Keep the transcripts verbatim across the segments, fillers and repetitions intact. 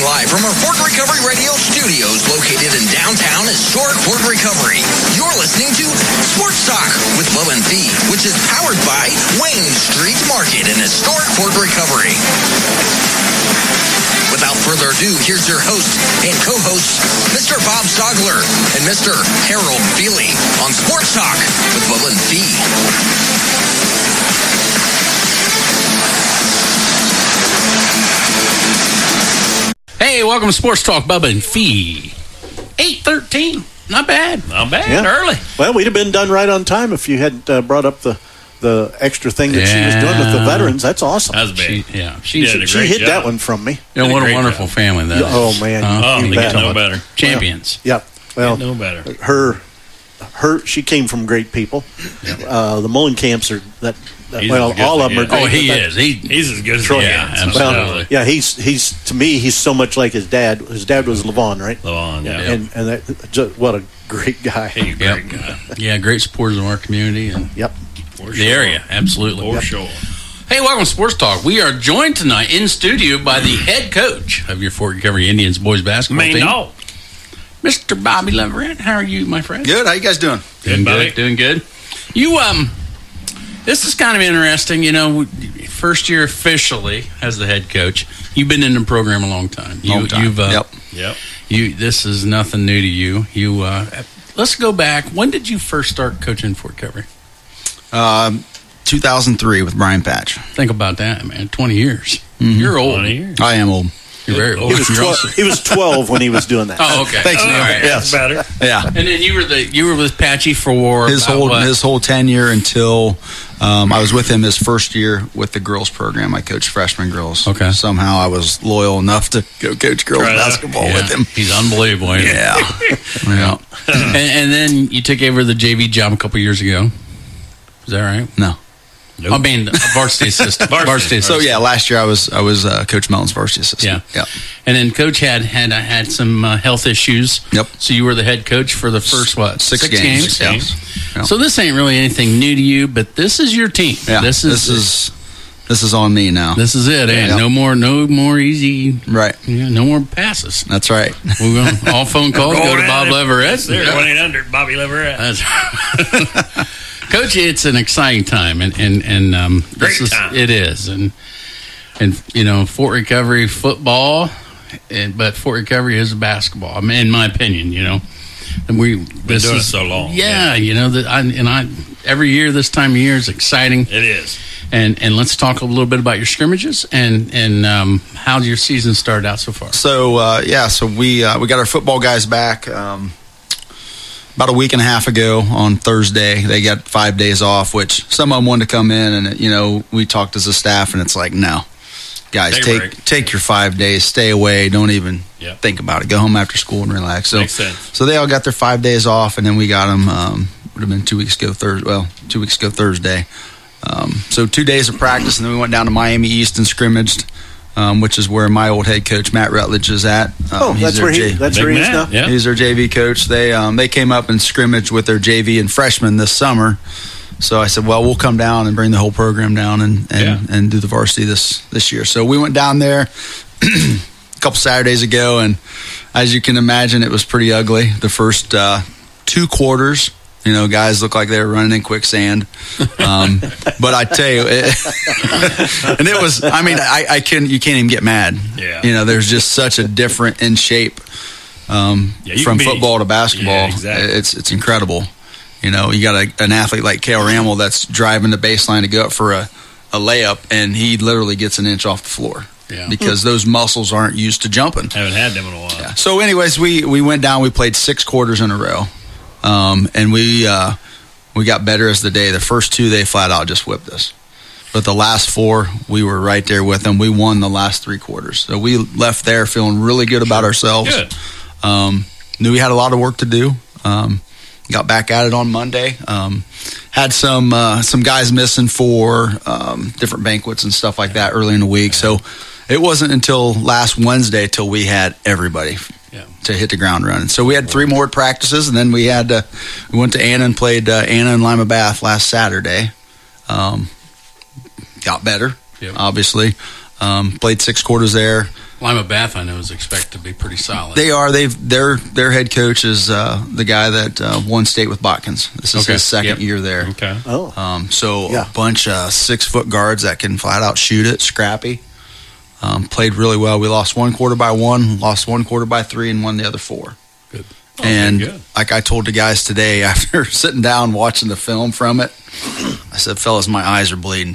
live from our Fort Recovery Radio studios located in downtown historic Fort Recovery. You're listening to Sports Talk with Bubba and Fee, which is powered by Wayne Street Market in historic Fort Recovery. Without further ado, here's your host and co-host, Mister Bob Stogler and Mister Harold Feely on Sports Talk with Bubba and Fee. Hey, welcome to Sports Talk, Bubba and Fee. eight thirteen. Not bad. Not bad. Yeah. Early. Well, we'd have been done right on time if you hadn't uh, brought up the, the extra thing that yeah. she was doing with the veterans. That's awesome. That was big. She, yeah. She, she, she hit job. that one from me. Yeah, what a, a wonderful job. family that is. Oh, man. Uh, oh, you they bet. get no better. Champions. Well, yeah. Well, no better. Her, her, she came from great people. Yep. Uh, the Mullenkamps are that. that well, all of them are great. Oh, he that, is. He, he's as good as Troy. Yeah, absolutely. Well, yeah, he's he's to me he's so much like his dad. His dad was Levon, right? Levon, yeah. And and that, just, what a great guy. He's a great yep. guy. Yeah, great supporters of our community and yep, For the sure. area. Absolutely, for yep. sure. Hey, welcome to Sports Talk. We are joined tonight in studio by the head coach of your Fort Recovery Indians boys basketball Main team, dog. Mister Bobby Leverett. How are you, my friend? Good. How you guys doing? Doing Good, Bobby. good. Doing good. You um, this is kind of interesting. You know, first year officially as the head coach. You've been in the program a long time. You, Long time. You've uh, Yep. Yep. You. This is nothing new to you. You. Uh, let's go back. When did you first start coaching Fort Recovery? Um, two thousand three with Brian Patch. Think about that, man. Twenty years. Mm-hmm. You're old. twenty years. I am old. You're very old. He was You're twelve. also- He was twelve when he was doing that. Oh, okay. Thanks, All Neil. right. Yes. That's better. Yeah. And then you were the you were with Patchy for His about whole what? his whole tenure until um, I was with him his first year with the girls program. I coached freshman girls. Okay. Somehow I was loyal enough to go coach girls Try that. basketball Yeah. with him. He's unbelievable. Isn't he? Yeah. Yeah. and, and then you took over the J V job a couple years ago. Is that right? No. Nope. I mean, varsity assistant. Varsity. varsity So assistant. yeah, last year I was I was uh, Coach Melton's varsity assistant. Yeah. Yeah. And then Coach had had had some uh, health issues. Yep. So you were the head coach for the first what Six games. games. Six games. Yeah. So this ain't really anything new to you, but this is your team. Yeah. This is this is this is on me now. this is it. Eh? Yeah. No more, no more easy. Right. Yeah, no more passes. That's right. We're going all phone calls. Go to Bob Leverett. There's one eight hundred Bobby Leverett. That's Coach, it's an exciting time, and and and um, this Great is, time. it is, and and you know, Fort Recovery football, and but Fort Recovery is basketball. I mean, in my opinion, you know, and we this doing it is so long. Yeah, Yeah. you know that, I, and I every year this time of year is exciting, It is. and and let's talk a little bit about your scrimmages and and um, how your season started out so far. So uh, yeah, so we uh, we got our football guys back um, about a week and a half ago on Thursday. They got five days off, which some of them wanted to come in, and you know we talked as a staff, and it's like, no, guys, Day take break. take your five days, stay away, don't even Yep. think about it, go home after school and relax. So Makes sense. so they all got their five days off, and then we got them. Um, would have been two weeks ago Thursday. Well, two weeks ago Thursday. Um, so two days of practice, and then we went down to Miami East and scrimmaged. Um, which is where my old head coach Matt Rutledge is at. Um, Oh, he's that's their where he. J- That's Big where he is man. now. Yeah. He's their J V coach. They um, they came up and scrimmaged with their J V and freshmen this summer. So I said, well, we'll come down and bring the whole program down and and, Yeah. and do the varsity this this year. So we went down there a couple Saturdays ago, and as you can imagine, it was pretty ugly. The first uh, two quarters. You know, guys look like they were running in quicksand. Um, but I tell you, it, and it was, I mean, I, I can you can't even get mad. Yeah. You know, there's just such a different in shape um, Yeah, you from can be- football to basketball. Yeah, exactly. It's it's incredible. You know, you got a, an athlete like Cale Rammel that's driving the baseline to go up for a, a layup, and he literally gets an inch off the floor. Yeah. Because those muscles aren't used to jumping. Haven't had them in a while. Yeah. So, anyways, we, we went down. We played six quarters in a row, um, and we uh, we got better as the day. The first two, they flat out just whipped us, but the last four, we were right there with them. We won the last three quarters, so we left there feeling really good about ourselves. Good. Um, knew we had a lot of work to do. Um, got back at it on Monday. Um, had some uh, some guys missing for um, different banquets and stuff like that early in the week, so. It wasn't until last Wednesday till we had everybody Yeah. to hit the ground running. So we had three more practices, and then we had to, we went to Anna and played uh, Anna and Lima Bath last Saturday. Um, got better, Yep. obviously. Um, played six quarters there. Lima Bath, I know, is expected to be pretty solid. They are. They've their their head coach is uh, the guy that uh, won state with Botkins. This is Okay. his second Yep. year there. Okay. Oh, Um, so Yeah. a bunch of six foot guards that can flat out shoot it, scrappy. Um, played really well. We lost one quarter by one, lost one quarter by three, and won the other four. Good. and good. like I told the guys today after sitting down watching the film from it, I said, "Fellas, my eyes are bleeding."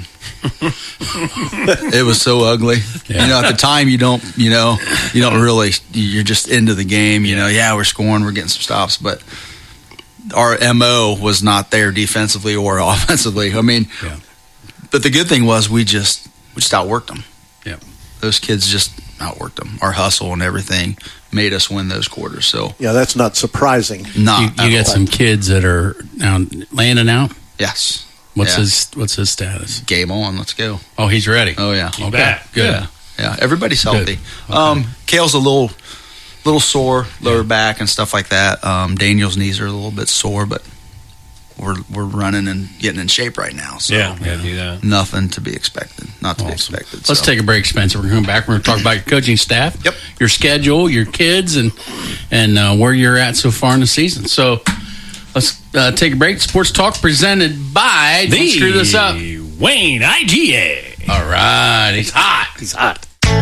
It was so ugly. Yeah. You know, at the time, you don't, you know, you don't really, you're just into the game. You know, yeah, we're scoring, we're getting some stops, but our M O was not there defensively or offensively. I mean, Yeah. but the good thing was we just we just outworked them. Yeah. Those kids just outworked them. Our hustle and everything made us win those quarters. So yeah, that's not surprising. not You, at you got all. some kids that are now Landon out. Yes. What's Yeah. his What's his status? Game on. Let's go. Oh, he's ready. Oh yeah. Okay, back. good. Yeah. Yeah. Everybody's healthy. Good. Um, Kale's a little, little sore, lower back and stuff like that. Um, Daniel's knees are a little bit sore, but we're we're running and getting in shape right now. So Yeah, yeah, do that. nothing to be expected. Not to be Awesome. expected. Let's so. take a break, Spencer. We're going to come back. We're going to talk about your coaching staff, Yep. your schedule, your kids, and and uh, where you're at so far in the season. So let's uh, take a break. Sports Talk presented by. Don't The screw this up. Wayne I G A. All right, he's hot. He's hot.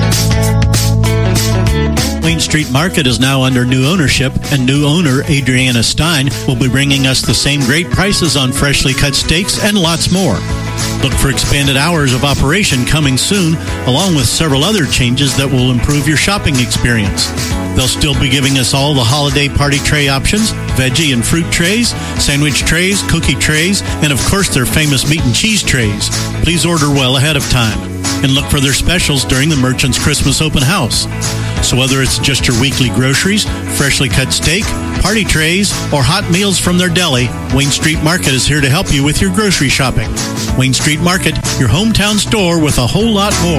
Wayne Street Market is now under new ownership, and new owner Adriana Stein will be bringing us the same great prices on freshly cut steaks and lots more. Look for expanded hours of operation coming soon, along with several other changes that will improve your shopping experience. They'll still be giving us all the holiday party tray options, veggie and fruit trays, sandwich trays, cookie trays, and of course their famous meat and cheese trays. Please order well ahead of time and look for their specials during the Merchant's Christmas Open House. So whether it's just your weekly groceries, freshly cut steak, party trays, or hot meals from their deli, Wayne Street Market is here to help you with your grocery shopping. Wayne Street Market, your hometown store with a whole lot more.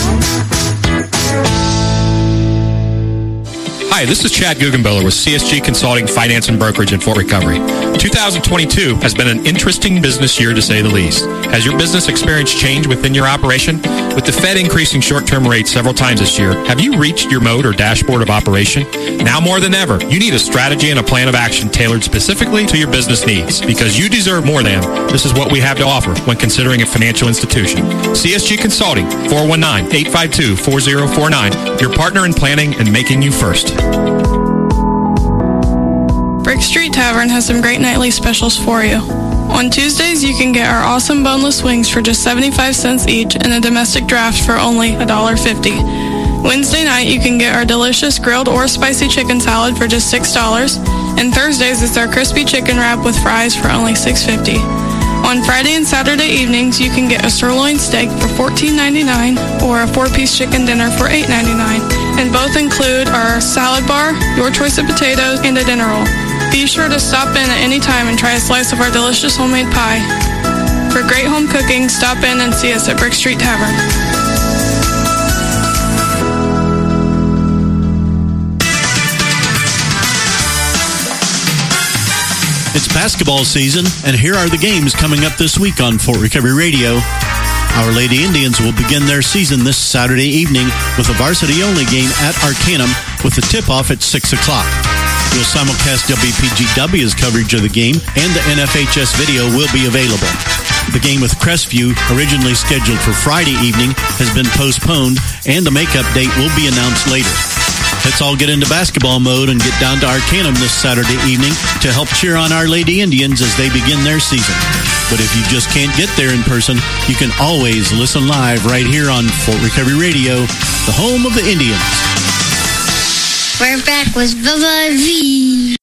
Hi, this is Chad Guggenbiller with C S G Consulting Finance and Brokerage in Fort Recovery. two thousand twenty-two has been an interesting business year to say the least. Has your business experienced change within your operation? With the Fed increasing short-term rates several times this year, have you reached your mode or dashboard of operation? Now more than ever, you need a strategy and a plan of action tailored specifically to your business needs. Because you deserve more than, this is what we have to offer when considering a financial institution. C S G Consulting, four one nine, eight five two, four zero four nine, your partner in planning and making you first. Brick Street Tavern has some great nightly specials for you. On Tuesdays, you can get our awesome boneless wings for just seventy-five cents each and a domestic draft for only one dollar fifty. Wednesday night, you can get our delicious grilled or spicy chicken salad for just six dollars. And Thursdays, it's our crispy chicken wrap with fries for only six fifty. On Friday and Saturday evenings, you can get a sirloin steak for fourteen ninety-nine or a four-piece chicken dinner for eight ninety-nine. And both include our salad bar, your choice of potatoes, and a dinner roll. Be sure to stop in at any time and try a slice of our delicious homemade pie. For great home cooking, stop in and see us at Brick Street Tavern. It's basketball season, and here are the games coming up this week on Fort Recovery Radio. Our Lady Indians will begin their season this Saturday evening with a varsity-only game at Arcanum with a tip-off at six o'clock. We'll simulcast W P G W's coverage of the game, and the N F H S video will be available. The game with Crestview, originally scheduled for Friday evening, has been postponed, and the makeup date will be announced later. Let's all get into basketball mode and get down to Arcanum this Saturday evening to help cheer on our Lady Indians as they begin their season. But if you just can't get there in person, you can always listen live right here on Fort Recovery Radio, the home of the Indians. We're back with Bubba V.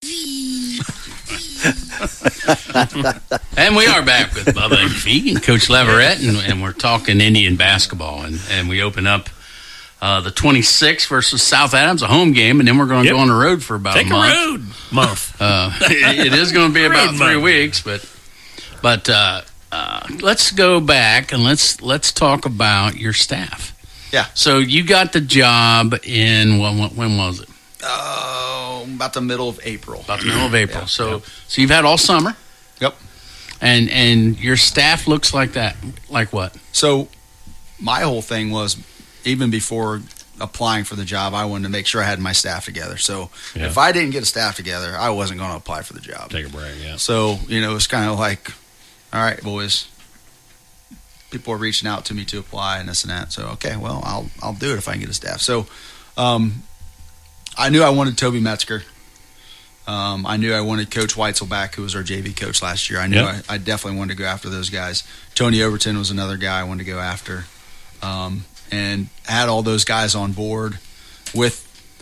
And we are back with Bubba and Fee and Coach Leverett, and, and we're talking Indian basketball. And, and we open up uh, the twenty-sixth versus South Adams, a home game, and then we're going to Yep. go on the road for about Take a a month. road month. Uh, it, it is going to be about Road three month. weeks, but but uh, uh, let's go back and let's let's talk about your staff. Yeah. So you got the job in when, when was it? Oh, about the middle of April. About the middle of April. Yeah. So so you've had all summer, Yep. and and your staff looks like that. Like what? So my whole thing was, even before applying for the job, I wanted to make sure I had my staff together. So Yeah. if I didn't get a staff together, I wasn't going to apply for the job. Take a break, yeah. So, you know, it's kind of like, all right, boys, people are reaching out to me to apply and this and that. So, okay, well, I'll I'll do it if I can get a staff. So um, I knew I wanted Toby Metzger. Um, I knew I wanted Coach Weitzel back, who was our J V coach last year. I knew Yep. I, I definitely wanted to go after those guys. Tony Overton was another guy I wanted to go after. Um, and had all those guys on board, with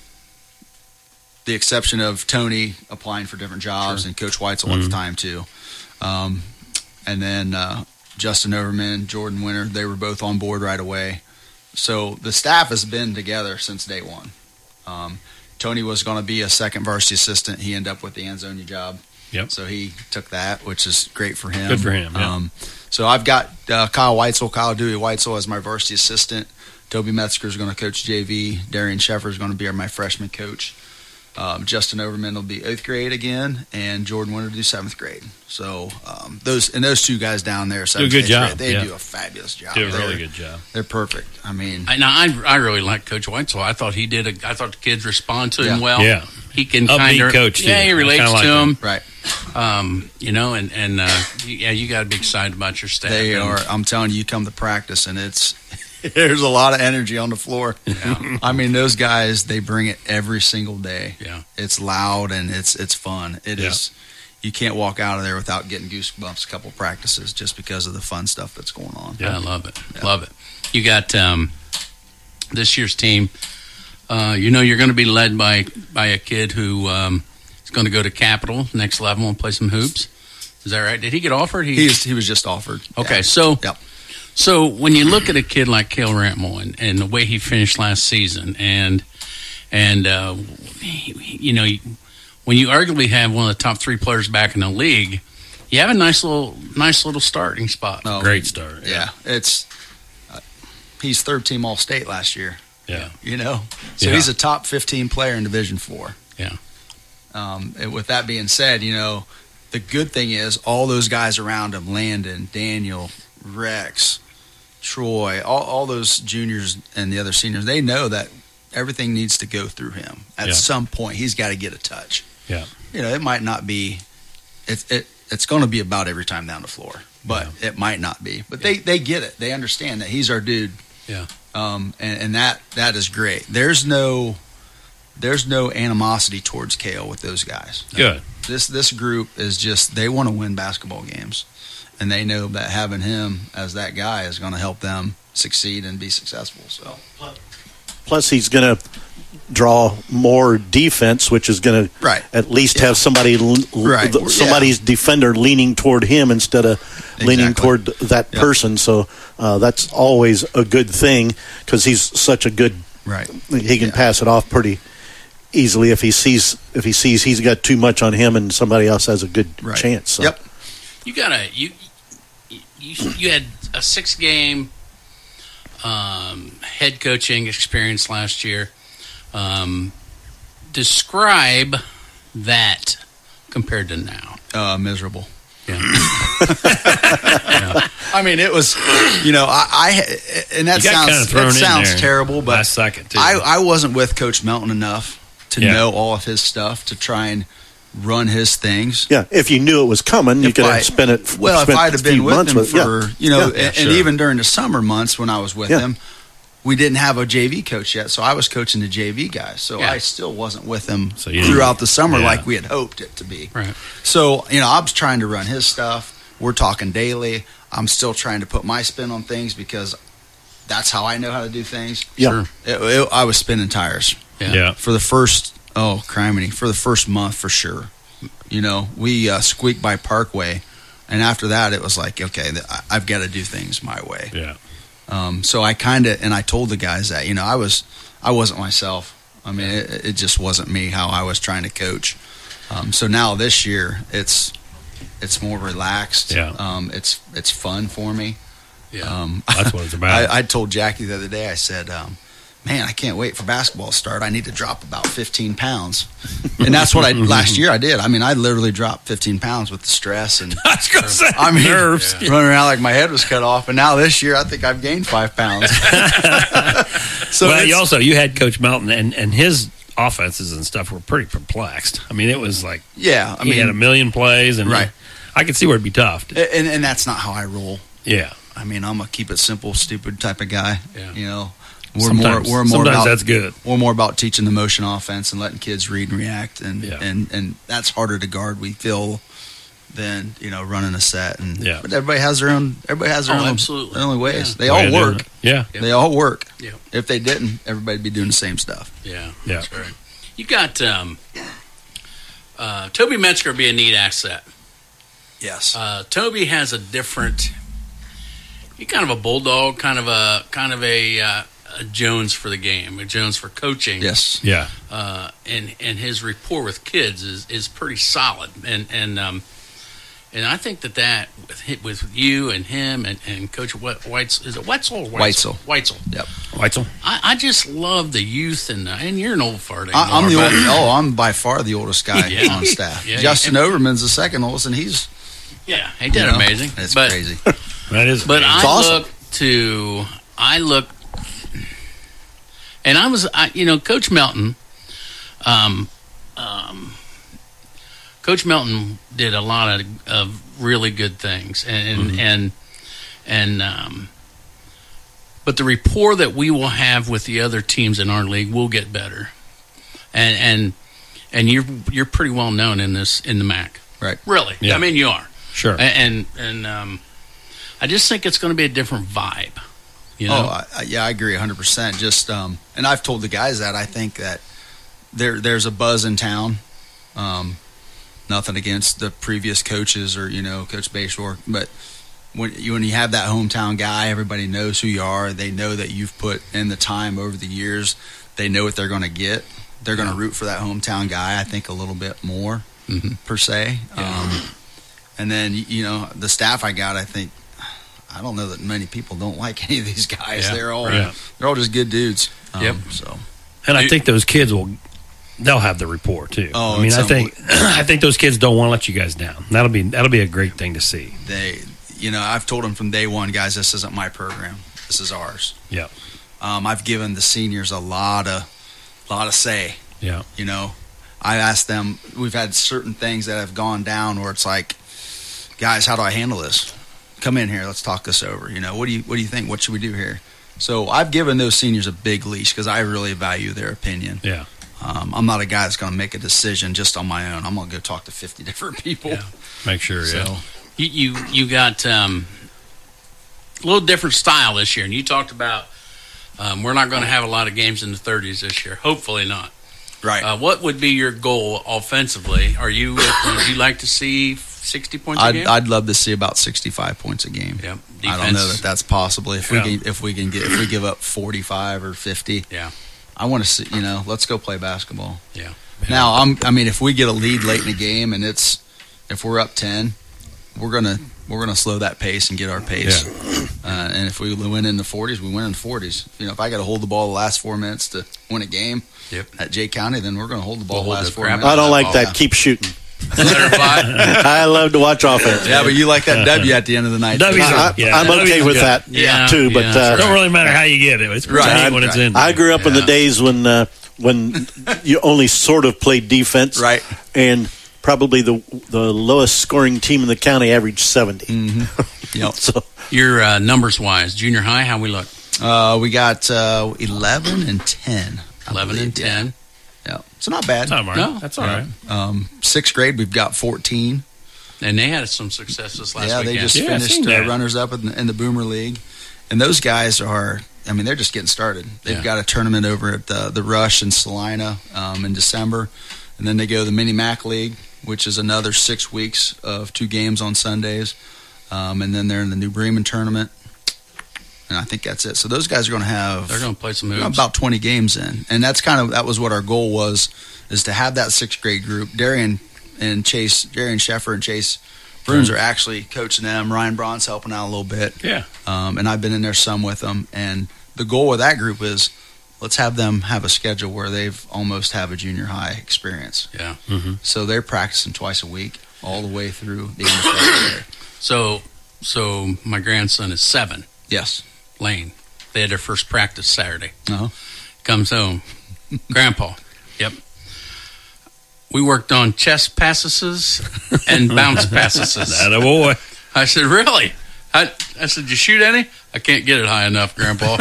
the exception of Tony applying for different jobs, sure. and Coach Weitzel mm-hmm. at the time too. Um, and then uh, Justin Overman, Jordan Winter, they were both on board right away. So the staff has been together since day one. Um, Tony was going to be a second varsity assistant. He ended up with the Anzonia job. Yep. So he took that, which is great for him. Good for him, yeah. Um, so I've got uh, Kyle Weitzel, Kyle Dewey Weitzel as my varsity assistant. Toby Metzger is going to coach J V. Darian Sheffer is going to be my freshman coach. Um, Justin Overman will be eighth grade again, and Jordan Winter will do seventh grade. So um, those and those two guys down there, do a good job. Grade, they yeah. do a fabulous job. Do a they're, really good job. They're perfect. I mean, I, now, I I really like Coach Weitzel. I thought he did. A, I thought the kids respond to him Yeah. well. Yeah. He can Upbeat kind of coach, too. yeah, he I relates kinda like to him. him. right. Um, you know, and and uh, yeah, you got to be excited about your staff. They and, are. I'm telling you, you come to practice, and it's there's a lot of energy on the floor. Yeah. I mean, those guys, they bring it every single day. Yeah. It's loud and it's it's fun. It Yeah. is. You can't walk out of there without getting goosebumps a couple practices just because of the fun stuff that's going on. Yeah, I love it. Yeah. Love it. You got um, this year's team. Uh, you know, you're going to be led by by a kid who um, is going to go to Capital next level and play some hoops. Is that right? Did he get offered? He was, he was just offered. Okay, Yeah. so Yep. so when you look at a kid like Cale Rantmore and, and the way he finished last season, and and uh, he- you know, when you arguably have one of the top three players back in the league, you have a nice little nice little starting spot. Oh, Great start. Yeah, it's uh, he's third team All State last year. Yeah. You know, so Yeah. he's a top fifteen player in Division Four. Yeah. Um, and with that being said, you know, the good thing is all those guys around him, Landon, Daniel, Rex, Troy, all, all those juniors and the other seniors, they know that everything needs to go through him. At Yeah. some point, he's got to get a touch. Yeah. You know, it might not be, it, it, it's going to be about every time down the floor, but Yeah. it might not be. But they, they get it. They understand that he's our dude. Yeah. Um, and, and that that is great. There's no there's no animosity towards Cale with those guys. Good. This this group is just, they want to win basketball games, and they know that having him as that guy is going to help them succeed and be successful. So Plus, he's going to draw more defense, which is going to Right. at least Yeah. have somebody l- Right. th- somebody's defender leaning toward him instead of leaning Exactly. toward that Yep. person. So uh, that's always a good thing because he's such a good. right, He can Yeah. pass it off pretty easily if he sees if he sees he's got too much on him and somebody else has a good right. chance. So. Yep. You got a you you you had a six game um, head coaching experience last year. Um, describe that compared to now. Uh, miserable. Yeah. I mean, it was, you know, I, I and that You got kinda sounds thrown that in sounds there terrible, but last second, too. I, I wasn't with Coach Melton enough to Yeah. know all of his stuff to try and run his things. Yeah, if you knew it was coming, you If could I- have spent it. Well, spent if I'd a have few been with months him with- yeah. for, you know, Yeah. and, sure. and even during the summer months when I was with Yeah. him, we didn't have a J V coach yet, so I was coaching the J V guys. So Yeah. I still wasn't with him So you didn't- throughout the summer Yeah. like we had hoped it to be. Right. So, you know, I was trying to run his stuff. We're talking daily. I'm still trying to put my spin on things because that's how I know how to do things. Yeah. Sure. It, it, I was spinning tires Yeah. Yeah. for the first, oh, criminy, for the first month for sure. You know, we uh, squeaked by Parkway, and after that, it was like, okay, th- I- I've got to do things my way. Yeah. Um, so I kind of, and I told the guys that, you know, I was, I wasn't myself. I mean, it, it just wasn't me how I was trying to coach. Um, so now this year, it's, it's more relaxed. Yeah. Um, it's, it's fun for me. Yeah. Um, That's what it's about. I, I told Jackie the other day, I said, um, man, I can't wait for basketball to start. I need to drop about fifteen pounds. And that's what I, last year I did. I mean, I literally dropped fifteen pounds with the stress and I was going to say, I mean, nerves. running around like my head was cut off. And now this year, I think I've gained five pounds. So well, it's- you also you had Coach Melton, and, and his offenses and stuff were pretty perplexed. I mean, it was like yeah, I he mean, had a million plays, and Right. I could see where it'd be tough. and and that's not how I roll. Yeah, I mean, I'm a keep it simple, stupid type of guy. Yeah. You know, we're Sometimes- more we're more sometimes about that's good. We're more about teaching the motion offense and letting kids read and react, and Yeah. and and that's harder to guard. We feel than you know running a set, and Yeah. but everybody has their own. Everybody has their Oh, own absolutely. their own ways. Yeah. They Way all of doing work. it. Yeah, Yep. They all work. Yep. If they didn't, everybody'd be doing the same stuff. Yeah, Yeah. that's right. You got um, uh, Toby Metzger would be a neat asset. Yes. Uh, Toby has a different. He's kind of a bulldog, kind of a kind of a, uh, a Jones for the game, a Jones for coaching. yes. yeah. Uh, and and his rapport with kids is, is pretty solid, and and um, and I think that that with hi- with you and him and, and Coach Wet- Weitzel, is it Wetzel or Weitzel? Weitzel. Yep. Weitzel. I, I just love the youth and the, and you're an old fart. I, I'm the anymore, old, but- oh, I'm by far the oldest guy Yeah. on staff. Yeah, Justin yeah. Overman's the second oldest, and he's Yeah, he did you know, amazing. It's but, crazy. That is, But amazing. I It's awesome. look to, I look, and I was, I, you know, Coach Melton, um, um, Coach Melton did a lot of, of really good things, and Mm-hmm. and and um, but the rapport that we will have with the other teams in our league will get better, and and and you're you're pretty well known in this in the M A C, Right. Really, Yeah. I mean you are. sure. And and, and um, I just think it's going to be a different vibe. You know, Oh, I, I, yeah, I agree one hundred percent. Just, um, and I've told the guys that I think that there there's a buzz in town. Um, nothing against the previous coaches or you know Coach Bayshore, but when you when you have that hometown guy, everybody knows who you are. They know that you've put in the time over the years. They know what they're going to get. They're going to root for that hometown guy. I think a little bit more Mhm. per se. Um, and then you know the staff I got, I think. I don't know that many people don't like any of these guys. Yeah, they're all right. they're all just good dudes. Um, Yep. So And I think those kids will, they'll have the rapport too. Oh, I mean, it's I think, I think those kids don't want to let you guys down. That'll be, that'll be a great thing to see. they, you know, I've told them from day one, guys, this isn't my program. This is ours. Yeah. Um, I've given the seniors a lot of, lot of say. Yeah. You know, I asked them. We've had certain things that have gone down where it's like, guys, how do I handle this? Come in here. Let's talk this over. You know, what do you what do you think? What should we do here? So I've given those seniors a big leash because I really value their opinion. Yeah. Um, I'm not a guy that's going to make a decision just on my own. I'm going to go talk to fifty different people. Yeah. Make sure. So, Yeah. you you, you got um, a little different style this year, and you talked about um, we're not going to have a lot of games in the thirties this year. Hopefully not. right. Uh, what would be your goal offensively? Are you would you like to see sixty points a I'd, game? I'd love to see about sixty-five points a game. yeah. I don't know that that's possible. If Yeah. we can, if we can get if we give up forty-five or fifty, Yeah. I want to see. You know, let's go play basketball. Yeah. Now, I'm. I mean, if we get a lead late in the game and it's if we're up ten, we're gonna we're gonna slow that pace and get our pace. Uh, and if we win in the forties, we win in the forties. You know, if I got to hold the ball the last four minutes to win a game Yep. at Jay County, then we're gonna hold the ball We'll the hold last the four crap minutes. I don't like Yeah. that. Keep shooting. Clarify. I love to watch offense. Yeah, but you like that W at the end of the night. W's I, are- yeah, I'm that okay is with good. that Yeah, too. But yeah, uh, that's Don't really matter how you get it. It's pretty Right, neat when it's right. in. I grew up in Yeah. the days when uh, when you only sort of played defense, Right. And probably the the lowest scoring team in the county averaged seventy. Mm-hmm. Yep. So Your uh, numbers wise, junior high, how we look? Uh, we got uh, eleven and ten. I Eleven believe. and ten. Yeah. So not bad. That's all right. No. That's all right. Um, sixth grade, we've got fourteen. And they had some success this last yeah, weekend. they just Yeah, I've finished seen uh, that. runners up in the, in the Boomer League, and those guys are. I mean, they're just getting started. They've Yeah. got a tournament over at the, the Rush in Salina um, in December, and then they go to the Mini Mac League, which is another six weeks of two games on Sundays, um, and then they're in the New Bremen tournament, and I think that's it. So those guys are going to have They're going to play some moves. about twenty games in, and that's kind of that was what our goal was, is to have that sixth grade group. Darian and Chase, Darian Sheffer and Chase Bruns are actually coaching them. Ryan Braun's helping out a little bit, Yeah. um, and I've been in there some with them. And the goal with that group is let's have them have a schedule where they've almost have a junior high experience. Yeah. So they're practicing twice a week all the way through the end of February. So, so my grandson is seven. Yes. Lane. They had their first practice Saturday. Uh-huh. Comes home. Grandpa. Yep. We worked on chest passes and bounce passes. That a boy. I said, really? I, I said, you shoot any? I can't get it high enough, Grandpa.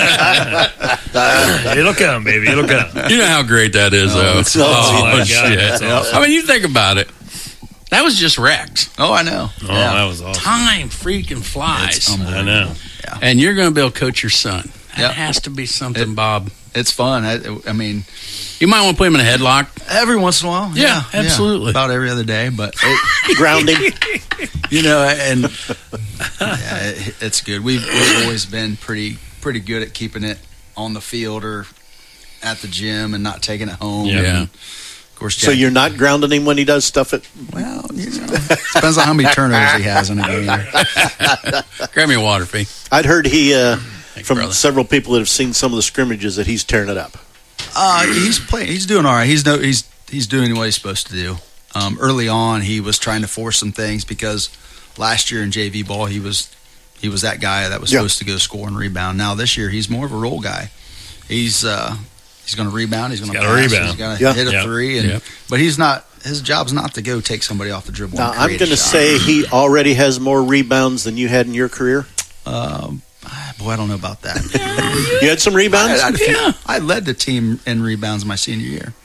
It'll come, baby. It'll come. You know how great that is, though. it's awesome. Oh, my God, shit. that's awesome. I mean, you think about it. That was just Rex. Oh, I know. Oh, that was awesome. Time freaking flies. It's I unbelievable. know. Yeah. And you're going to be able to coach your son. That Yep. has to be something, It- Bob. It's fun. I, I mean, You might want to put him in a headlock. every once in a while. Yeah, absolutely. About every other day, but it, Grounding. you know, and yeah, it, it's good. We've, we've always been pretty pretty good at keeping it on the field or at the gym and not taking it home. Yeah. And Yeah. of course, So Jack- you're not grounding him when he does stuff at. well, you know, depends on how many turnovers he has in a game. Grab me a water, Fee. I'd heard he, uh, Thanks, from brother. several people that have seen some of the scrimmages, that he's tearing it up. Uh, he's playing. He's doing all right. He's no. He's he's doing what he's supposed to do. Um, early on, he was trying to force some things because last year in J V ball, he was he was that guy that was Yeah. supposed to go score and rebound. Now this year, he's more of a role guy. He's uh, he's going to rebound. He's going to gotta pass. rebound. He's going to Yeah. hit a Yep. three. And Yep. but he's not. His job's not to go take somebody off the dribble. Now, and I'm create going a to shot. say he already has more rebounds than you had in your career. Um, boy, I don't know about that. You had some rebounds? I, I, Yeah. I led the team in rebounds my senior year.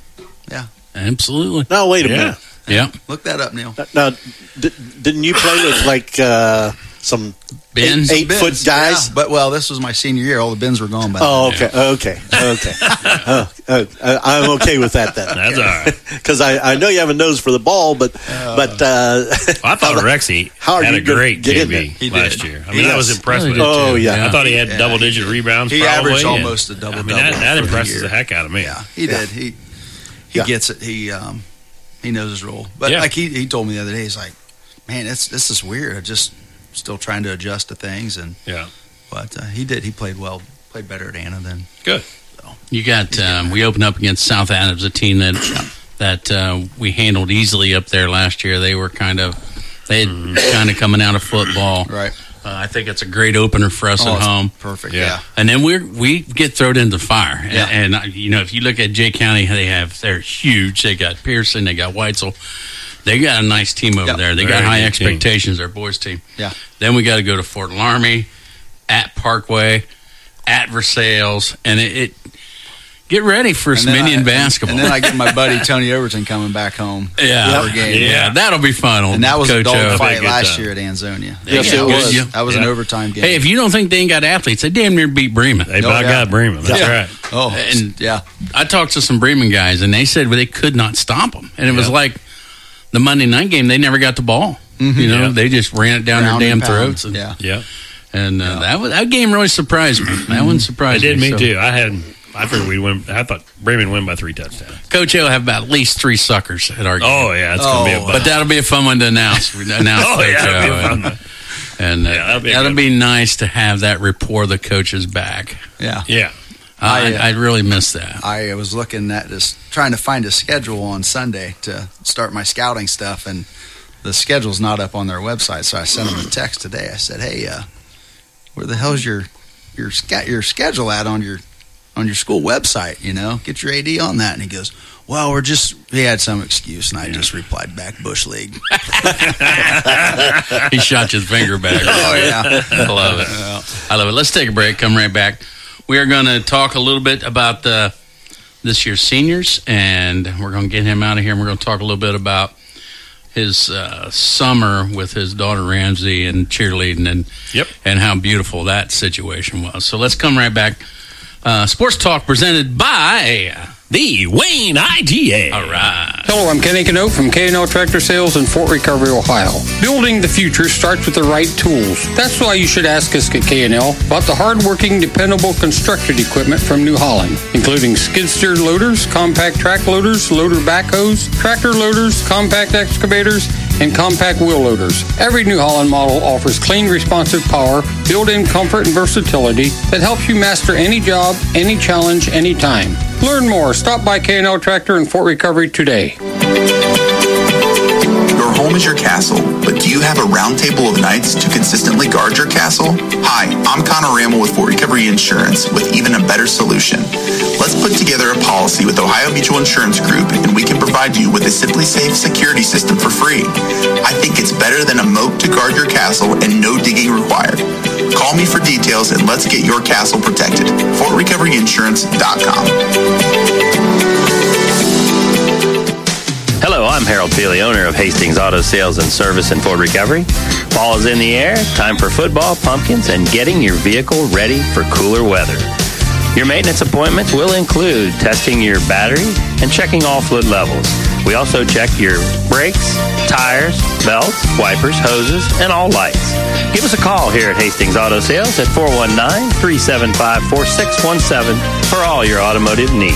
Absolutely. No, wait a Yeah. minute. Yeah. Look that up, Neil. Now, d- didn't you play with like uh, some Bins. eight, eight foot Bins, guys? yeah, but well, this was my senior year. All the bins were gone by then. Oh, okay, okay, okay. oh, uh, uh, I'm okay with that then. That's all right. Because I, I know you have a nose for the ball, but but uh, I thought Rexy How are had you a gonna great get J in there? V He last did. year. I mean, Yes. I was impressed Really with did it. Oh, too. yeah. I thought he had Yeah, double digit rebounds. he probably, averaged and- almost a double I mean, double that, that for the impresses year. the heck out of me. Yeah, he did. He he Yeah. gets it. He um he knows his role. But Yeah. like he, he told me the other day, he's like, man, it's this is weird. I just still trying to adjust to things. And Yeah. but uh, he did. He played well. Played better at Anna than Good. You got, um, we opened up against South Adams, a team that that uh, we handled easily up there last year. They were kind of, they had kind of coming out of football. right. Uh, I think it's a great opener for us Oh, at it's home. Perfect. Yeah. Yeah. And then we we get thrown into fire. Yeah. And, and, uh, you know, if you look at Jay County, they have, they're huge. They got Pearson, they got Weitzel. They got a nice team over Yep. there. They Very got high good team. expectations, their boys team. Yeah. Then we got to go to Fort Laramie, at Parkway, at Versailles, and it, it get ready for And then Minion I- basketball. And then I get my buddy Tony Overton coming back home. yeah, for a game. yeah, Yeah. that'll be fun. Old And that was Coach a O. dog That'd be a fight good last time. year at Ansonia. Yes, Yeah. it was. Yeah. That was Yeah. an overtime game. Hey, if you don't think they ain't got athletes, they damn near beat Bremen. They Oh, about yeah. got Bremen. That's Yeah. right. oh, And- yeah. I talked to some Bremen guys, and they said well, they could not stop them. And it was Yeah. like the Monday night game; they never got the ball. You know, Yeah. they just ran it down Ground their and damn pound. throats. And, Yeah. Yeah. and uh, Yeah. that was, that game really surprised me. That one It surprised did me so. too. I had. I figured we'd win. I thought Bremen win by three touchdowns. Coach O will have about at least three suckers at our game. Oh yeah, it's gonna be a. Oh. But that'll be a fun one to announce. announce Oh, Coach yeah, that'll be O. a fun and, one. and, uh, Yeah, that'll be a that'll good be nice to have that rapport of the coaches back. Yeah. Yeah. I, I, uh, I really miss that. I was looking at this, trying to find a schedule on Sunday to start my scouting stuff, and the schedule's not up on their website. So I sent them a text today. I said, "Hey, uh, where the hell's your your sca- your schedule at on your on your school website? You know, get your A D on that." And he goes, "Well, we're just." He had some excuse, and I just replied back, "Bush League." He shot his finger back. Oh yeah, I love it. I love it. Let's take a break. Come right back. We are going to talk a little bit about the, this year's seniors, and we're going to get him out of here, and we're going to talk a little bit about his uh, summer with his daughter Ramsey and cheerleading, and Yep. and how beautiful that situation was. So let's come right back. Uh, Sports Talk presented by The Wayne I G A. All right. Hello, I'm Kenny Canoe from K and L Tractor Sales in Fort Recovery, Ohio. Building the future starts with the right tools. That's why you should ask us at K and L about the hard-working, dependable construction equipment from New Holland, including skid-steer loaders, compact track loaders, loader backhoes, tractor loaders, compact excavators, and compact wheel loaders. Every New Holland model offers clean, responsive power, built-in comfort and versatility that helps you master any job, any challenge, anytime. Learn more. Stop by K and L Tractor in Fort Recovery today. Your home home is your castle, but do you have a round table of knights to consistently guard your castle? Hi, I'm Connor Rammel with Fort Recovery Insurance with even a better solution. Let's put together a policy with Ohio Mutual Insurance Group, and we can provide you with a Simply Safe security system for free. I think it's better than a moat to guard your castle and no digging required. Call me for details and let's get your castle protected. Fort Recovery Insurance dot com. Hello, I'm Harold Feely, owner of Hastings Auto Sales and Service in Fort Recovery. Fall is in the air, time for football, pumpkins, and getting your vehicle ready for cooler weather. Your maintenance appointments will include testing your battery and checking all fluid levels. We also check your brakes, tires, belts, wipers, hoses, and all lights. Give us a call here at Hastings Auto Sales at four one nine, three seven five, four six one seven for all your automotive needs.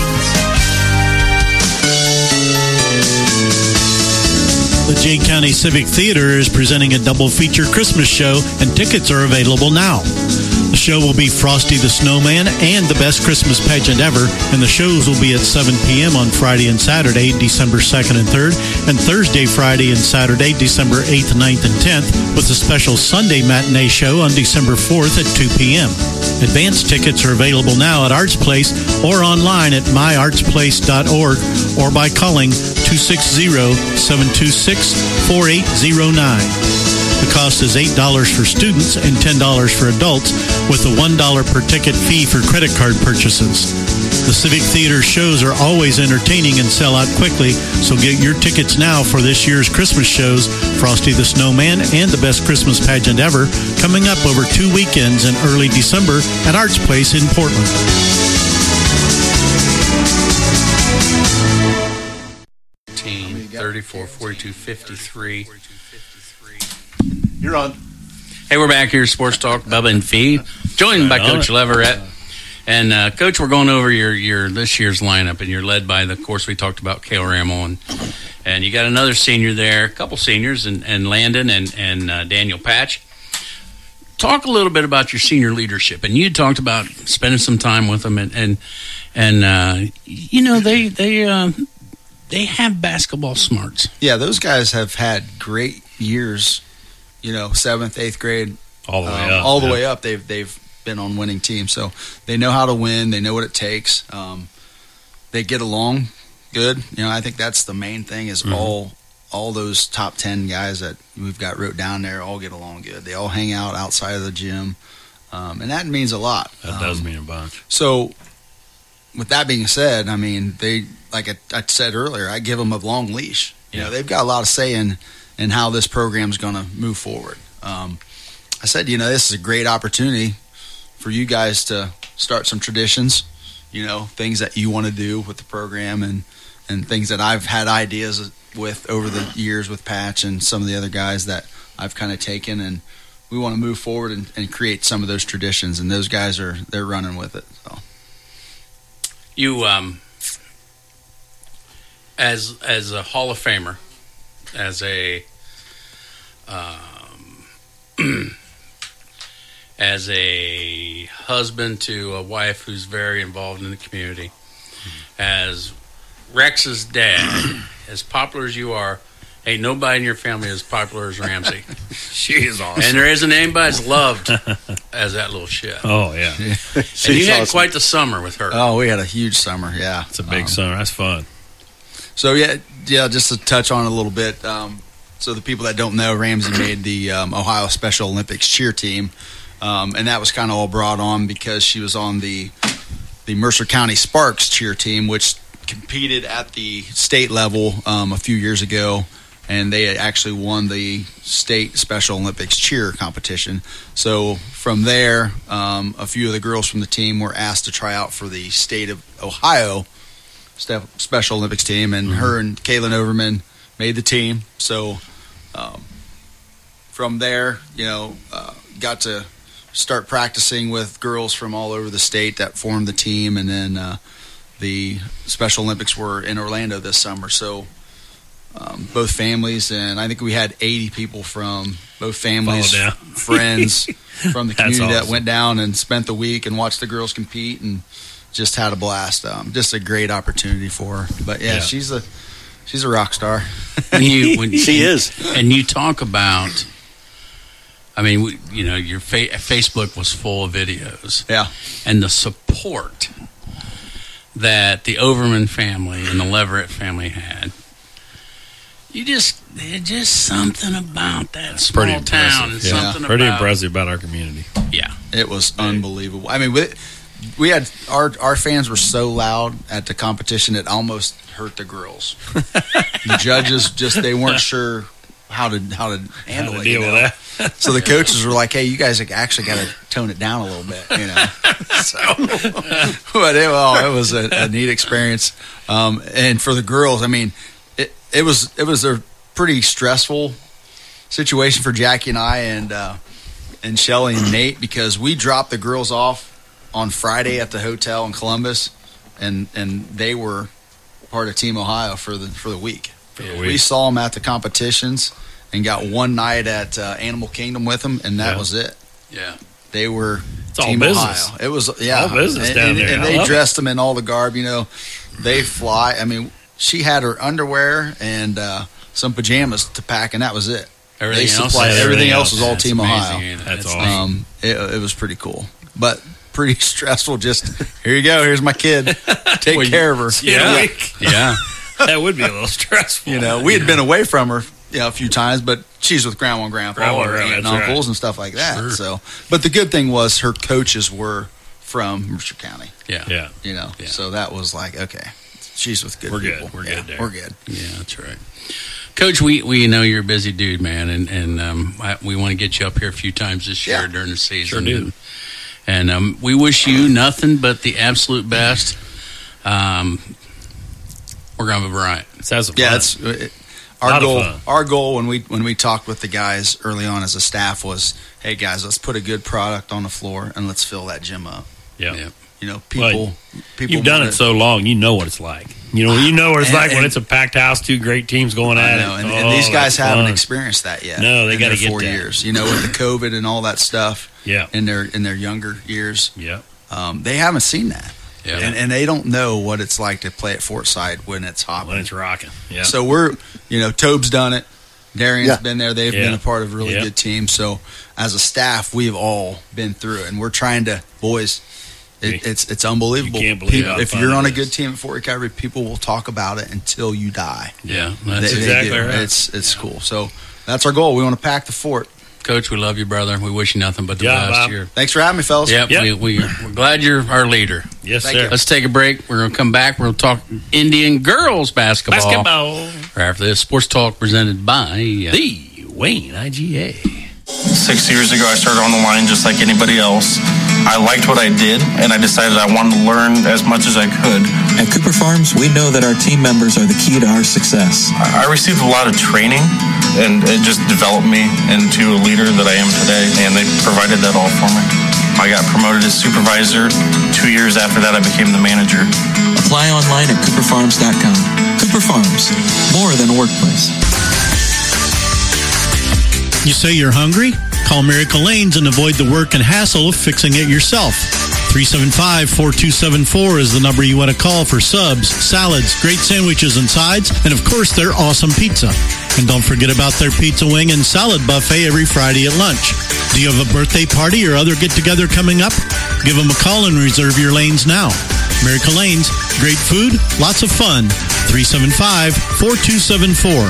The Jay County Civic Theater is presenting a double feature Christmas show, and tickets are available now. The show will be Frosty the Snowman and the Best Christmas Pageant Ever, and the shows will be at seven p.m. on Friday and Saturday, December second and third, and Thursday, Friday, and Saturday, December eighth, ninth, and tenth, with a special Sunday matinee show on December fourth at two p.m. Advance tickets are available now at Arts Place or online at my arts place dot org or by calling two six zero, seven two six, four eight zero nine. The cost is eight dollars for students and ten dollars for adults, with a one dollar per ticket fee for credit card purchases. The Civic Theater shows are always entertaining and sell out quickly, so get your tickets now for this year's Christmas shows, Frosty the Snowman and the Best Christmas Pageant Ever, coming up over two weekends in early December at Arts Place in Portland. thirty-four, forty-two, fifty-three. You're on. Hey, we're back here, Sports Talk, Bubba and Fee, joined by Coach Leverett. And, uh, Coach, we're going over your, your this year's lineup, and you're led by, the, of course, we talked about Cale Rammel, and, and you got another senior there, a couple seniors, and, and Landon and, and uh, Daniel Patch. Talk a little bit about your senior leadership, and you talked about spending some time with them, and, and, and uh, you know, they they uh, they have basketball smarts. Yeah, those guys have had great years. You know, seventh, eighth grade, all the way um, up. All the yeah. way up. They've they've been on winning teams, so they know how to win. They know what it takes. Um, they get along good. You know, I think that's the main thing. Is mm-hmm. all all those top ten guys that we've got wrote down there all get along good. They all hang out outside of the gym, um, and that means a lot. That does um, mean a bunch. So, with that being said, I mean they like I, I said earlier, I give them a long leash. You yeah. know, they've got a lot of say in. and how this program is going to move forward. Um, I said, you know, this is a great opportunity for you guys to start some traditions, you know, things that you want to do with the program and, and things that I've had ideas with over the years with Patch and some of the other guys that I've kind of taken, and we want to move forward and, and create some of those traditions, and those guys are, they're running with it. So. You, um, as, as a Hall of Famer, as a um, as a husband to a wife who's very involved in the community, as Rex's dad, as popular as you are, ain't nobody in your family as popular as Ramsey. She is awesome. And there isn't anybody as loved as that little shit. Oh, yeah. yeah. And you had awesome. Quite the summer with her. Oh, we had a huge summer, yeah. It's a big um, summer. That's fun. So, yeah, yeah, just to touch on it a little bit. Um, so the people that don't know, Ramsey made the um, Ohio Special Olympics cheer team, um, and that was kind of all brought on because she was on the the Mercer County Sparks cheer team, which competed at the state level um, a few years ago, and they actually won the state Special Olympics cheer competition. So from there, um, a few of the girls from the team were asked to try out for the state of Ohio Special Olympics team, and mm-hmm. her and Kaylin Overman made the team. So um, from there, you know, uh, got to start practicing with girls from all over the state that formed the team, and then uh, the Special Olympics were in Orlando this summer. So um, both families, and I think we had eighty people from both families, friends from the community awesome. That went down and spent the week and watched the girls compete and just had a blast. Um, just a great opportunity for her. But yeah, yeah. she's a she's a rock star. When you, when she you, is. And you talk about, I mean, we, you know, your fa- Facebook was full of videos. Yeah. And the support that the Overman family and the Leverett family had. You just, there's just something about that small Pretty town. impressive. And Yeah. something Pretty about, impressive about our community. Yeah. It was unbelievable. I mean, we, we had our our fans were so loud at the competition it almost hurt the girls. The judges just they weren't sure how to how to handle How to it. deal you know? with that. So the coaches were like, "Hey, you guys actually got to tone it down a little bit," you know. So, but it, well, it was a, a neat experience. Um, and for the girls, I mean, it it was it was a pretty stressful situation for Jackie and I and uh, and Shelly and Nate because we dropped the girls off on Friday at the hotel in Columbus, and and they were part of Team Ohio for the for the week. For the week. We saw them at the competitions and got one night at uh, Animal Kingdom with them, and that Yeah. was it. Yeah. They were It's all Team business. Ohio. It was yeah, All business and, down and, there. and I they love dressed them in all the garb. You know, they fly. I mean, she had her underwear and uh, some pajamas to pack, and that was it. Everything they else supplied is- everything everything else else. was all That's Team amazing, Ohio. ain't it? That's That's awesome. Um, it, it was pretty cool, but pretty stressful. Just here you go. Here's my kid. Take Well, care of her. Yeah. Yeah. That would be a little stressful. You know, we had been away from her, you know, a few times, but she's with grandma and grandpa Grandma and or grandma, aunt and that's uncles right. and stuff like that. Sure. So, but the good thing was her coaches were from Mercer County. Yeah. Yeah. You know, Yeah. so that was like okay, she's with good We're good. people. We're Yeah, good there. We're good. Yeah, that's right. Coach, we, we know you're a busy dude, man, and, and um, I, we want to get you up here a few times this year Yeah. during the season. Sure do. And, and um, we wish you nothing but the absolute best. Um, we're going to have a riot. Sounds Yeah, fun. it's it, Lot our of goal. fun. Our goal when we when we talked with the guys early on as a staff was, hey guys, let's put a good product on the floor and let's fill that gym up. yeah. Yeah. You know, people. Well, people You've done wanna- it so long, you know what it's like. You know, you know what it's And- like when and- it's a packed house, two great teams going I at know, it. and, Oh, and these guys that's haven't fun. experienced that yet. No, they in gotta their get four that. years. You know, with the COVID and all that stuff. Yeah. In their in their younger years, Yeah. um, they haven't seen that, Yeah. and, and they don't know what it's like to play at Fort Side when it's hot. When it's rocking. Yeah. So we're, you know, Tobe's done it. Darian's Yeah. been there. They've Yeah. been a part of a really Yeah. good team. So as a staff, we've all been through it, and we're trying to, boys. It, it's it's unbelievable. You can't believe People- how if fun you're it on a is. good team at Fort Recovery, people will talk about it until you die. Yeah. They- That's they exactly do. right. It's it's cool. So that's our goal. We want to pack the fort. Coach, we love you, brother. We wish you nothing but the Yeah, best Bob. here. Thanks for having me, fellas. Yep, Yep. We, we, we're glad you're our leader. Yes, Thank sir. you. Let's take a break. We're going to come back. We're going to talk Indian girls basketball. Basketball. Right after this, Sports Talk presented by uh, The Wayne I G A. Six years ago, I started on the line just like anybody else. I liked what I did, and I decided I wanted to learn as much as I could. At Cooper Farms, we know that our team members are the key to our success. I received a lot of training, and it just developed me into a leader that I am today, and they provided that all for me. I got promoted as supervisor. Two years after that, I became the manager. Apply online at cooper farms dot com. Cooper Farms, more than a workplace. You say you're hungry? Call Miracle Lanes and avoid the work and hassle of fixing it yourself. three seven five, four two seven four is the number you want to call for subs, salads, great sandwiches and sides, and of course their awesome pizza. And don't forget about their pizza wing and salad buffet every Friday at lunch. Do you have a birthday party or other get-together coming up? Give them a call and reserve your lanes now. Miracle Lanes, great food, lots of fun. three seven five, four two seven four.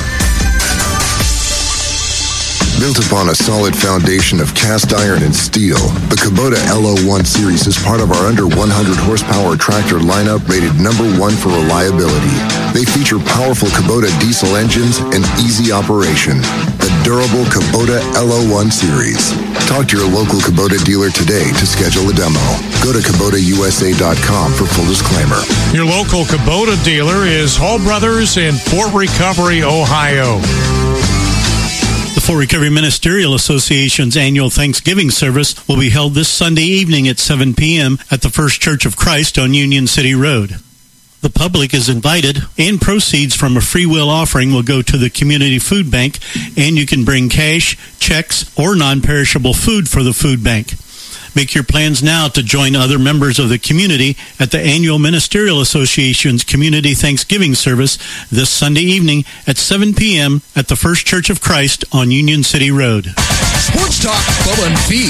Built upon a solid foundation of cast iron and steel, the Kubota L O one series is part of our under one hundred horsepower tractor lineup rated number one for reliability. They feature powerful Kubota diesel engines and easy operation. The durable Kubota L O one series. Talk to your local Kubota dealer today to schedule a demo. Go to Kubota U S A dot com for full disclaimer. Your local Kubota dealer is Hall Brothers in Fort Recovery, Ohio. The Fort Recovery Ministerial Association's annual Thanksgiving service will be held this Sunday evening at seven p.m. at the First Church of Christ on Union City Road. The public is invited, and proceeds from a free will offering will go to the Community Food Bank, and you can bring cash, checks, or non-perishable food for the food bank. Make your plans now to join other members of the community at the annual Ministerial Association's Community Thanksgiving service this Sunday evening at seven p.m. at the First Church of Christ on Union City Road. Sports Talk, Bubba and Fee.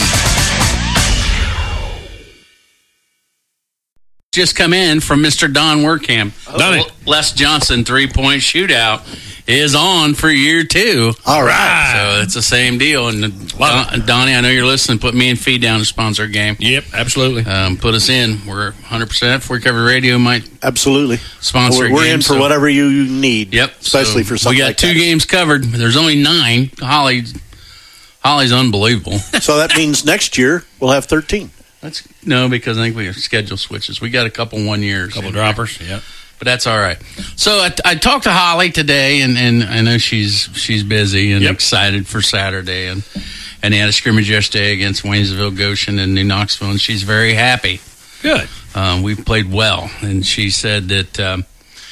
Just come in from Mister Don Werkamp. Oh. Les Johnson three-point shootout is on for year two. All right. So it's the same deal. And Don, Donnie, I know you're listening. Put me and Fee down to sponsor a game. Yep, absolutely. Um, put us in. We're one hundred percent. Fort Recovery Radio might absolutely sponsor we're, a we're game. in for so. whatever you need. Yep. Especially so for something we got like two that. games covered. There's only nine. Holly, Holly's unbelievable. So that means next year we'll have thirteen. That's no, because I think we have schedule switches. We got a couple one years, couple droppers. Yeah. But that's all right. So I, I talked to Holly today, and, and I know she's she's busy and yep. excited for Saturday, and and they had a scrimmage yesterday against Waynesville, Goshen, and New Knoxville, and she's very happy. Good. Um, we played well, and she said that um,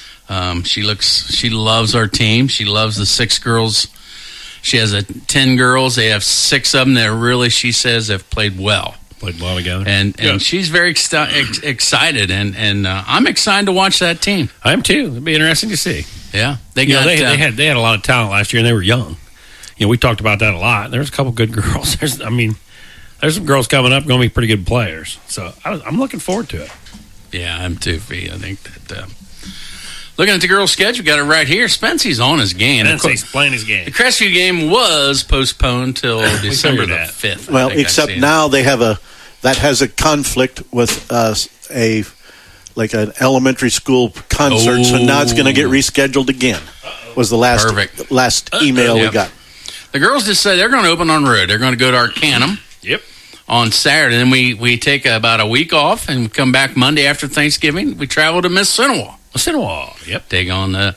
um, she looks she loves our team. She loves the six girls. She has a ten girls. They have six of them that really, she says, have played well. Played well together, and and yeah. she's very ex- ex- excited, and and uh, I'm excited to watch that team. I am too. It'll be interesting to see. Yeah, they you got know, they, uh, they had they had a lot of talent last year, and they were young. You know, we talked about that a lot. There's a couple good girls. There's, I mean, there's some girls coming up going to be pretty good players. So I was, I'm looking forward to it. Yeah, I'm too. Fee. I think that. Uh, looking at the girls' schedule, got it right here. Spency's on his game. Spency's playing his game. The Crestview game was postponed till December the fifth. Well, except now they have a. That has a conflict with uh, a like an elementary school concert, oh. so now it's going to get rescheduled again. Was the last Perfect. last email yep. we got? The girls just said they're going to open on the road. They're going to go to Arcanum. Yep. On Saturday, then we we take about a week off and come back Monday after Thanksgiving. We travel to Mississinewa. Mississinewa. Yep. Take on the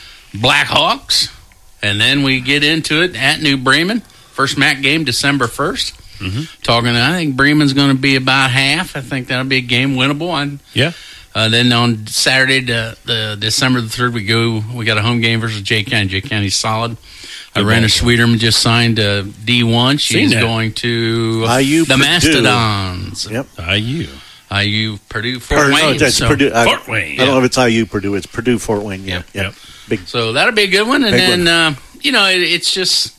Blackhawks, and then we get into it at New Bremen. First M A C game December first. Mm-hmm. Talking, I think Bremen's going to be about half. I think that'll be a game winnable. And yeah. Uh, then on Saturday, the, the December the third, we go. We got a home game versus Jay County. Jay County's solid. Uh, Raina Sweeterman just signed uh, D one. She's going to I U the Purdue. Mastodons. Yep. I U. I U Purdue Fort Purdue, Wayne. No, that's so. Purdue. I, Fort Wayne. I don't yeah. know if it's I U Purdue. It's Purdue Fort Wayne. Yeah. Yep. yep. Big. So that'll be a good one. And Big then one. Uh, you know, it, it's just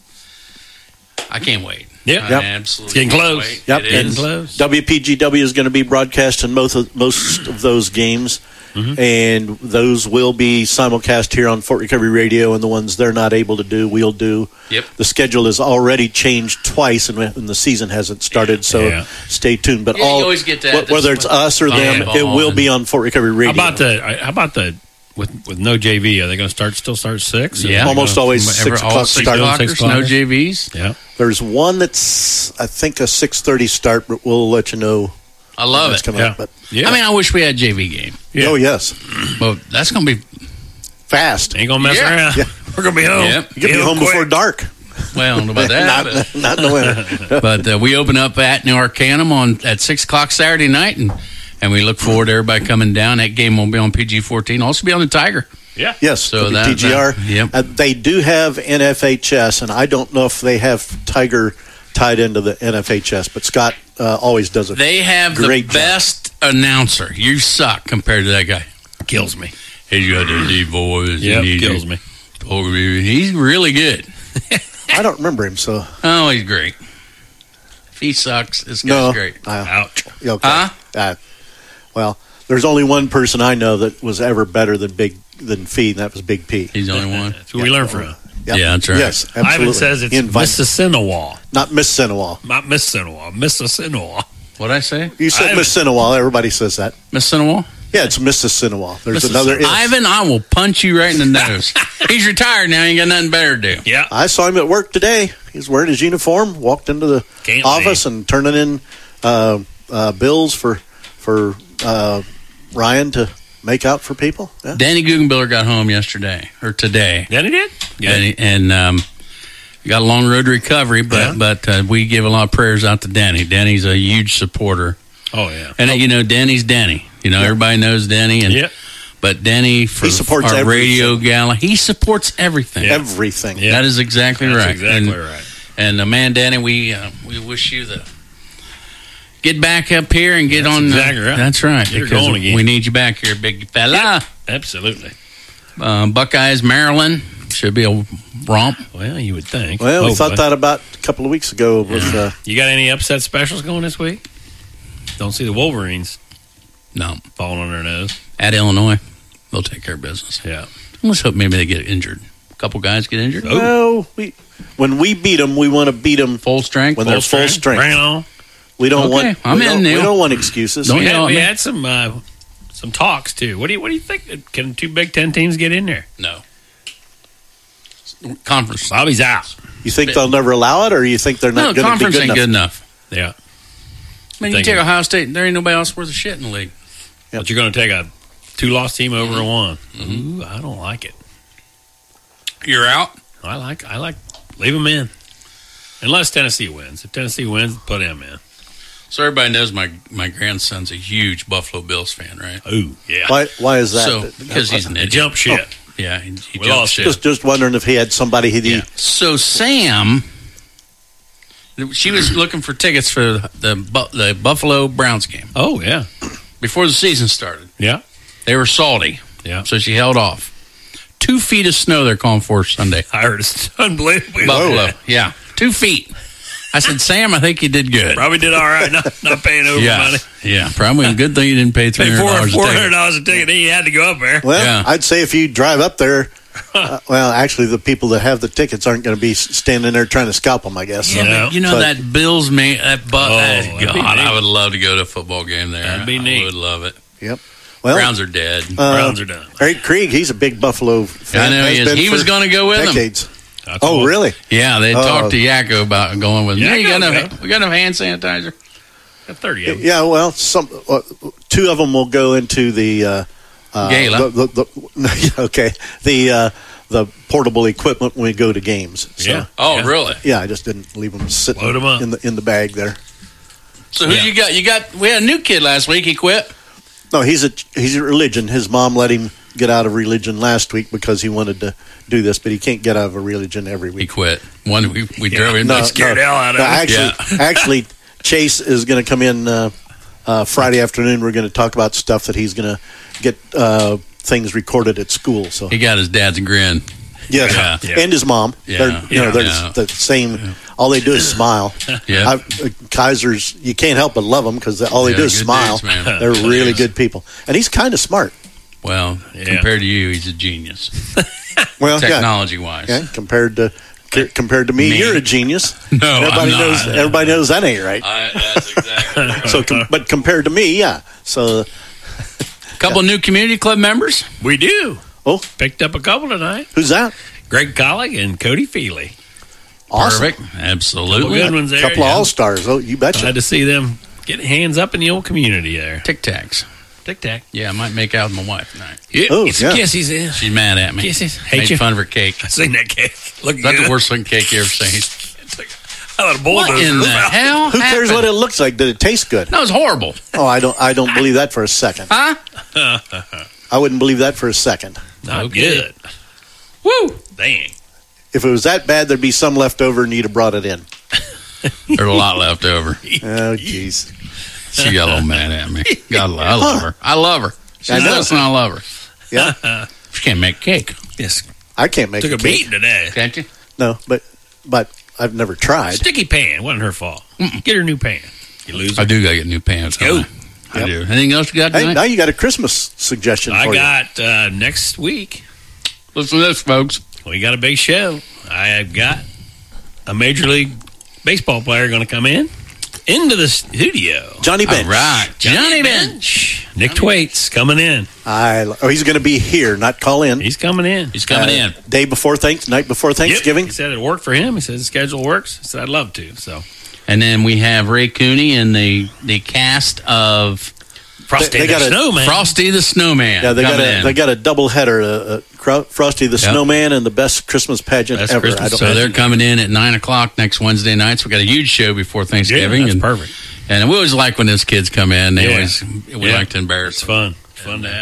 I can't wait. Yep. I yep. absolutely it's getting can't close. Wait. Yep. It and is. close. W P G W is going to be broadcasting most of, most of those games. Mm-hmm. And those will be simulcast here on Fort Recovery Radio, and the ones they're not able to do, we'll do. Yep. The schedule is already changed twice, and, and the season hasn't started, yeah. so Yeah. stay tuned. But Yeah, you all always get that. wh- whether it's us or them, it will be on Fort Recovery Radio. How about the? How about the? With with no J V, are they going to start? Still start at six? Yeah, almost gonna, always every, six all o'clock six start. o'clockers, no J Vs. Yeah. There's one that's I think a six thirty start, but we'll let you know. I love it. Coming yeah. up, but yeah. I mean, I wish we had J V game. Yeah. Oh yes, well, that's going to be fast. Ain't gonna mess Yeah. around. Yeah. We're gonna be home. Yep. You get me home quick. before dark. Well, I don't know about that. not, not in the winter. But uh, we open up at New Arcanum on at six o'clock Saturday night, and and we look forward to everybody coming down. That game will be on P G fourteen. Also be on the Tiger. Yeah. Yes, So that- W P G R. that- yep. Uh, they do have N F H S, and I don't know if they have Tiger tied into the N F H S, but Scott uh, always does it. They have the Great job. best announcer. You suck compared to that guy. Kills me. He's got the deep voice. Yeah, and he- kills me. Oh, he's really good. I don't remember him, so Oh, he's great. If he sucks, this guy's no. great. Uh, Ouch. okay. Huh? Uh, well, there's only one person I know that was ever better than Big than Fee, and that was Big P. He's the only one. That's who we learn from. Yeah. Yeah, that's right. Yes, absolutely. Ivan says it's Invite- Mississinewa, not Miss Sinawal. not Mississinewa. Mississinewa. What'd I say? You said Ivan. Miss Sinawal. Everybody says that. Miss Cinewall? Yeah, it's Missus Sinawal. There's Missus another. Ivan, I will punch you right in the nose. He's retired now. He ain't got nothing better to do. Yeah. I saw him at work today. He's wearing his uniform, walked into the Can't office and turning in uh, uh, bills for for uh, Ryan to make out for people. Yeah. Danny Guggenbiller got home yesterday, or today. Then he did? Yeah. And, he- and um, he got a long road to recovery, but, Yeah. but uh, we give a lot of prayers out to Danny. Danny's a huge supporter. Oh, yeah. And, uh, you know, Danny's Danny. You know, Yeah. everybody knows Danny. And, Yeah. But Danny, for He supports our radio everything. gala, he supports everything. Yeah. Everything. Yeah. That is exactly That's right. exactly and, right. And, uh, man, Danny, we uh, we wish you the get back up here and get That's on. exactly right. That's right. You're because going again. we need you back here, big fella. Yeah, absolutely. Uh, Buckeyes, Maryland should be a romp. Well, you would think. Well, we Oh, thought but- that about a couple of weeks ago. With uh, You got any upset specials going this week? Don't see the Wolverines No, falling on their nose. at Illinois, they'll take care of business. Yeah. Let's hope maybe they get injured. A couple guys get injured. well, we when we beat them, we want to beat them Full strength. when they're full strength. Bring it on. We don't Okay, want. I'm we in, don't, Neil. We don't want excuses. Don't We yell had, at we me. had some uh, some talks too. What do you What do you think? Can two Big Ten teams get in there? No. Conference. Bobby's out. You think they'll never allow it, or you think they're No, not going to be conference good ain't enough? good enough. Yeah. I mean, you Thinking- take Ohio State, there ain't nobody else worth a shit in the league. But you're going to take a two loss team over a one. Ooh, I don't like it. You're out. I like I like leave them in, unless Tennessee wins. If Tennessee wins, put him in. So everybody knows my, my grandson's a huge Buffalo Bills fan, right? Ooh, yeah. Why? Why is that? So because he's an They idiot. jump ship. Yeah, he, he We jumped lost ship. Just just wondering if he had somebody he. Yeah. So Sam, she was looking for tickets for the Bu- the Buffalo Browns game Oh yeah, before the season started. yeah, They were salty, yeah. so she held off. Two feet of snow they're calling for Sunday. I heard it's unbelievable. Buffalo, yeah, two feet. I said, Sam, I think you did good. Probably did all right. Not, not paying over yeah, money. yeah, probably a good thing you didn't pay three Pay hundred four dollars a four hundred ticket. dollars a ticket. He had to go up there. Well, Yeah. I'd say if you drive up there, uh, well, actually, the people that have the tickets aren't going to be s- standing there trying to scalp them. I guess. Yeah, Yeah. but you know So- that Bills man. That bu- Oh, that- that'd be God, neat. I would love to go to a football game there. That'd be I neat. would love it. Yep. Well, Browns are dead. uh, Browns are done. Eric Krieg, he's a big Buffalo fan. I know he has is. been He was for going to go with them. decades. That's Oh, cool. really? Yeah, they Oh. talked to Yakko about going with. Yeah, you got Yakko, enough. okay. We got enough hand sanitizer. Got thirty of them. Yeah. Well, some uh, two of them will go into the uh, uh, Gala. The, the, the, okay, the uh, the portable equipment when we go to games. So, Yeah. Oh, Yeah. really? Yeah, I just didn't leave them sitting Load 'em up. in the in the bag there. So who Yeah. you got? You got. We had a new kid last week. He quit. No, he's a he's a religion. His mom let him get out of religion last week because he wanted to do this, but he can't get out of a religion every He week. quit. One we we Yeah. drove him. No, scared no, the hell out of no, him. Actually, actually, Chase is going to come in uh, uh, Friday afternoon. We're going to talk about stuff that he's going to get uh, things recorded at school. So He got his dad's grin. yes, Yeah. Yeah. and his mom. Yeah. They're, you know, Yeah. they're Yeah. the same. All they do is smile. Yeah. I, uh, Kaiser's, you can't help but love them because all they Yeah, do is good smile. dudes, man. They're really Yes. good people, and he's kind of smart. Well, Yeah. compared to you, he's a genius. Well, yeah. Technology wise. Yeah, compared to c- compared to me, Me? you're a genius. No, I'm everybody not. knows. Everybody knows that ain't right. I, that's exactly right. So, com- but compared to me, yeah. So, A couple of new community club members. We do. oh, Picked up a couple tonight. who's that? Greg Collick and Cody Feely. Awesome. Perfect. Absolutely. Good ones A there. couple yeah. of all stars. Oh, you betcha. Glad to see them get hands up in the old community there. Tic Tacs. Tic Tac. Yeah, I might make out with my wife tonight. Yeah, Oh, it's yeah. kisses in. She's mad at me. Kisses. Hate Made you. fun of her cake. I seen that cake. Look That's good. the worst looking cake you ever seen. I thought a What bulldozer in was the out. hell? Who cares happened? what it looks like? Did it taste good? No, it's horrible. Oh, I don't. I don't believe that for a second. Huh? I wouldn't believe that for a second. Not Okay. good. Woo! Dang. If it was that bad, there'd be some left over, and you'd have brought it in. There's a lot left over. Oh, jeez. She got a little mad at me. God, I love her. I love her. She's I know. listening. I love her. Yeah, She can't make cake. Yes. I can't make Took a a cake. beating today. Can't you? No, but but I've never tried. Sticky pan. Wasn't her fault. Get her a new pan. You lose I do got to get new pants. Go. don't I, I Yep. do. Anything else you got Hey, tonight? now you got a Christmas suggestion I for got uh, next week. Listen to this, folks. We got a big show. I have got a Major League Baseball player going to come in into the studio. you. Johnny Bench. All right. Johnny Bench. Nick Thwaites coming in. I, oh, he's going to be here, not call in. He's coming in. He's coming Uh, in. Day before thanks, night before Thanksgiving. Yep. He said it worked for him. He said the schedule works. He said I'd love to. So And then we have Ray Cooney and the, the cast of Frosty they the got a- Snowman. Frosty the Snowman. Yeah, they got coming a in. they got a double header: uh, uh, Cro- Frosty the Yep. Snowman and the best Christmas pageant Best ever. Christmas. I don't So they're coming in at nine o'clock next Wednesday night. So we got a huge show before Thanksgiving. Yeah, that's and, perfect. And we always like when those kids come in. They Yeah. always we Yeah. like to embarrass It's them. fun. It's fun to have.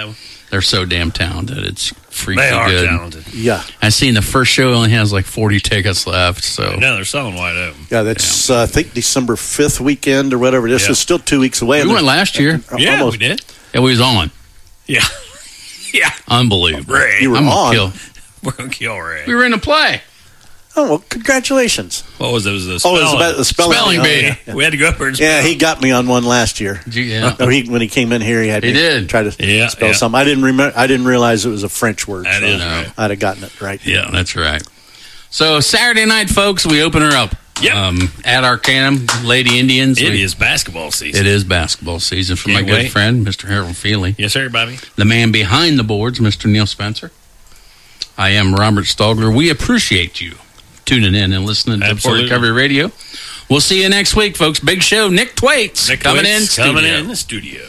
They're so damn talented. It's freaking They are good. talented. Yeah. I seen the first show only has like forty tickets left. So No, they're selling wide open. Yeah, that's uh, I think December fifth weekend or whatever. This Yeah. is still two weeks away. we went last year. Yeah, Almost. we did. Yeah, we was on. Yeah. Yeah. Unbelievable. Ray. You were I'm gonna on. kill. We're going to kill Ray. We were in a play. Oh, well, congratulations. What was it? It was the Oh, spelling. it was about the spelling. Spelling Oh, bee. yeah, yeah. We had to go up there and spell. Yeah, he got me on one last year. Yeah. Oh, he, when he came in here, he had He to did. try to Yeah, spell yeah. something. I didn't remember. I didn't realize it was a French word. That so is right. I'd have gotten it right. Yeah, that's right. So Saturday night, folks, we open her up. Yep. Um, at Arcanum, Lady Indians. It we, is basketball season. It is basketball season for my Can't good wait. friend, Mister Harold Feely. Yes, sir, Bobby. The man behind the boards, Mister Neil Spencer. I am Robert Stalgler. We appreciate you tuning in and listening to Fort Absolutely. Recovery Radio. We'll see you next week, folks. Big show. Nick Thwaites Nick coming Thwaites in. coming studio. in the studio.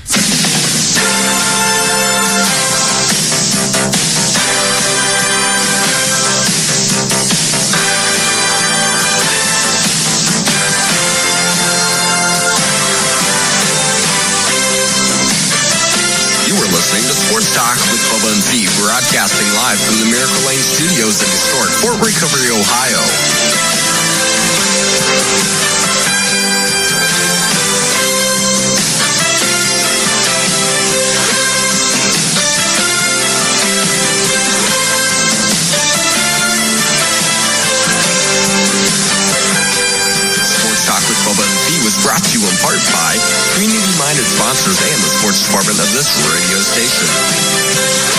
You are listening to Sports Talk with Bubba and Z, broadcasting live from the Miracle Lane Studios in historic Fort Recovery, Ohio. Sports Talk with Bubba and Z was brought to you in part by community-minded sponsors and the sports department of this radio station.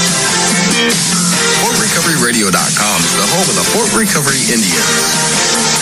Fort Recovery Radio dot com is the home of the Fort Recovery Indians.